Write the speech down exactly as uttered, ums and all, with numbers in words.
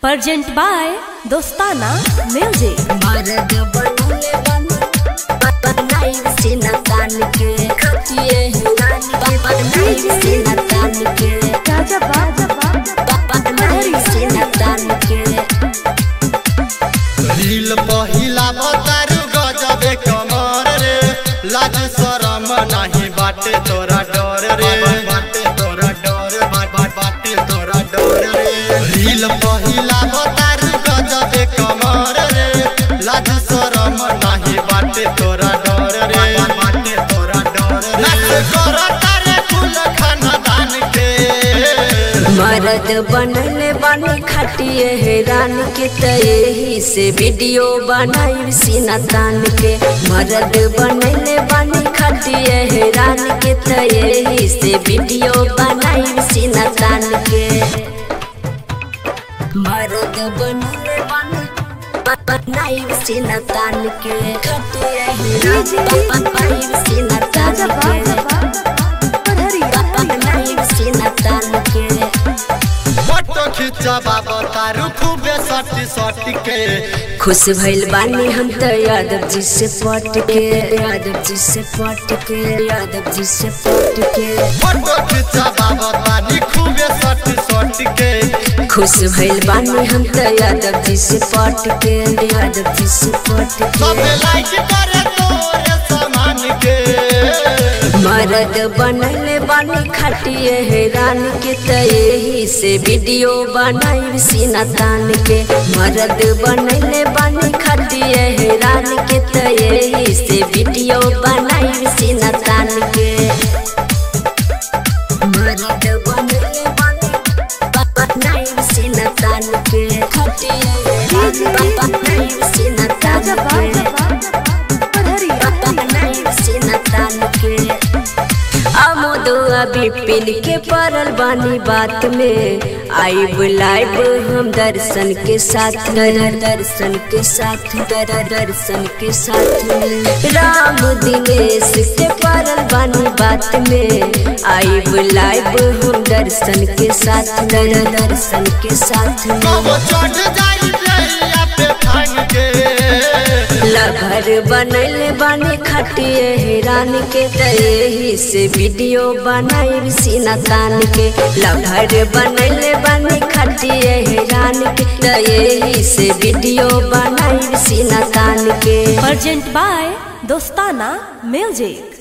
Present by Dostana Music। मर्द बनले बन बनाई सीना तान के खटिए हिरान बनाई सीना तान के राजा बाजा बनाई सीना तान के रील पहिला बतारू गजबे कमर रे लाज शरम नाही बाटे तोरा डर रे बाटे तोरा डर बाटे तोरा डर रे रील पहिला बतारू गजबे कमर रे लाज शरम नाही बाटे तोरा डर रे बाटे तोरा डर नाच कर तारे कुल खानदान के मर्द बनले बन खटिए हिरान के तही से वीडियो बनाई सीना तान के मर्द बनले बन खटिए हिरान के तही से वीडियो बनाई सीना तान के मर्द बनले बन बनाई सीना तान के खटिए हिरान बनाई सीना तान के बनाई सीना तान के फोटो खिंचा बाबा तारू खूबे सटी सटी के खुश भइल बानी हम तो यादव जी से पट के यादव जी से पट के यादव जी से पट के फोटो खिंचा बाबा तानी खूबे सटी सटी के खुश भइल बानी हम तो यादव जी से पट के यादव जी से पट के सब लाइक करे तोरे सामान के मर्द बनले बानी खटिए हिरान के तही से वीडियो बनाई सीना तान के मर्द बनले बानी खटिए हिरान के तही से वीडियो बनाई सीना तान के मर्द बनले बानी बनाई सीना तान के खटिए बनाई सीना तान के बनाई सीना तान के आमोदुआ बिपिन के परल बानी बात में आई बुलाइब हम दर्शन के साथ दर्शन के साथ दर्शन के साथ राम दिनेश के परल बानी बात में आई बुलाइब हम दर्शन के साथ दर्शन के साथ कब चढ़ जाई रैया पे भांग के लभर बनले बानी खटिए हिरान के तही से वीडियो बनाई सीना तान के लभर बनले बानी खटिए हिरान के तही से वीडियो बनाई सीना तान के Present by Dostana Music।